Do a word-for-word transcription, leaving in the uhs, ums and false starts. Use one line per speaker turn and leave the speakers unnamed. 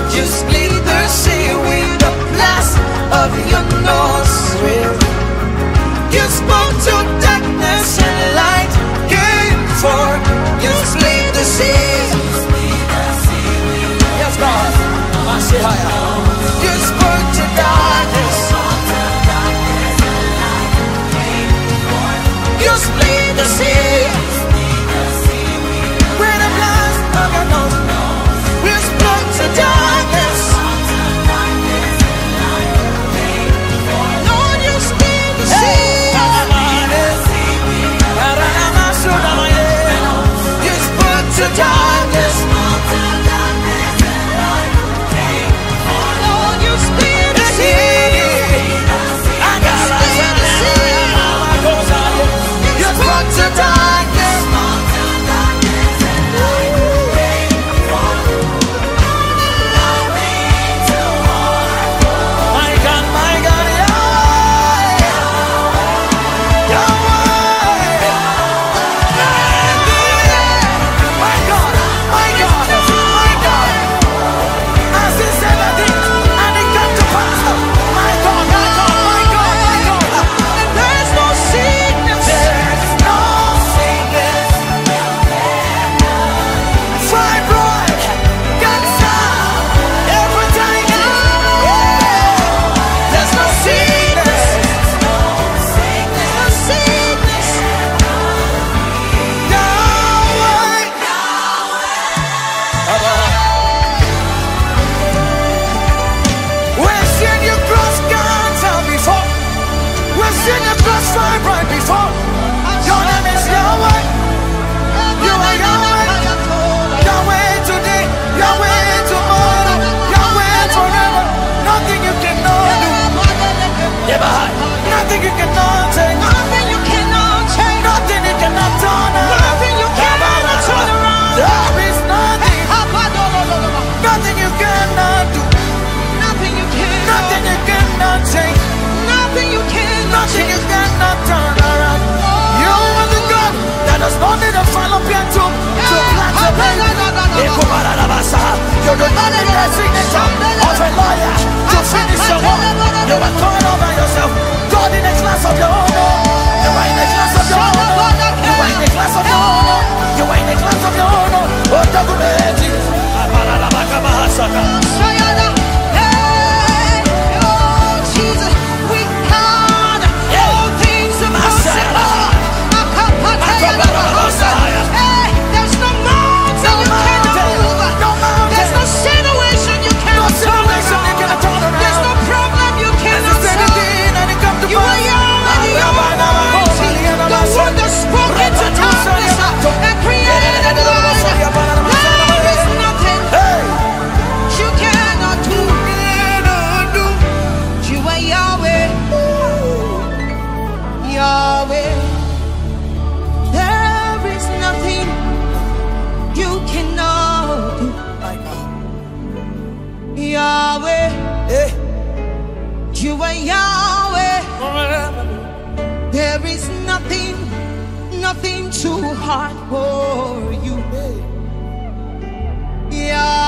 You split the sea with the blast of your nostril. You spoke to darkness and light came forth. You split the sea. Yes, God. You spoke to darkness. You split the sea. With the blast of your nostril. You spoke to darkness. Lord, you split the sea. You spoke to darkness. Lord, you split the sea. You spoke to darkness. My God, my God, Yahweh, Yahweh, my God, my God, my God. As He said a thing, and it came to pass. My God, my God, my God, my God. There is no sickness, there is no sickness. Fibroid, cancer, everything. There's no sickness, no sickness. Yahweh. We've seen you cross cancer before. We've seen you cross fibroid before. Your name is Yahweh. You are Yahweh. Yahweh today, Yahweh tomorrow, Yahweh forever. Nothing you cannot do. Nothing you cannot change. Nothing you cannot change. Nothing you cannot turn around. Nothing you cannot turn around. There is nothing. Nothing you cannot do. Nothing you cannot. Nothing you cannot change. Nothing you cannot. Nothing you cannot turn around. You are the God that does not need a fallopian tube to plant a baby. You do not need a signature of a lawyer to finish your work. You are going over yourself. God in a class of your own. You are in a class of your own. You are in a class of your own. You are in a class of your own. Oh, double-edged. Hey, oh Jesus, we count all things impossible. Hey, there's no mountain you cannot move. There's no situation you cannot turn around. There's no problem you cannot solve. You are Yahweh, the Almighty, the one that spoke into darkness and created light. There is nothing you cannot do. You are Yahweh, Yahweh. There is nothing you cannot do. Yahweh, you are Yahweh. There is nothing, nothing too hard for you. Yahweh.